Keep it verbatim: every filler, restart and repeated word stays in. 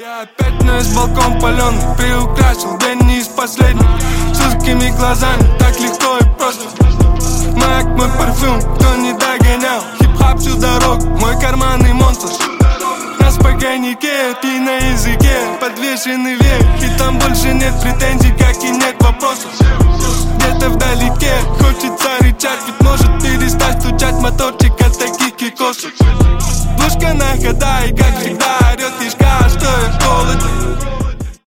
Я опять вновь балкон паленый, приукрасил день не из последних. С узкими глазами, так легко и просто. Мак, мой парфюм, кто не догонял. Хип-хап всю дорогу, мой карманный монстр. На спокойнике, ты на языке, подвешенный век. И там больше нет претензий, как и нет вопросов. Где-то вдалеке хочется рычать, ведь может перестать стучать моторчик от таких кикосов. Пушка на хода и как всегда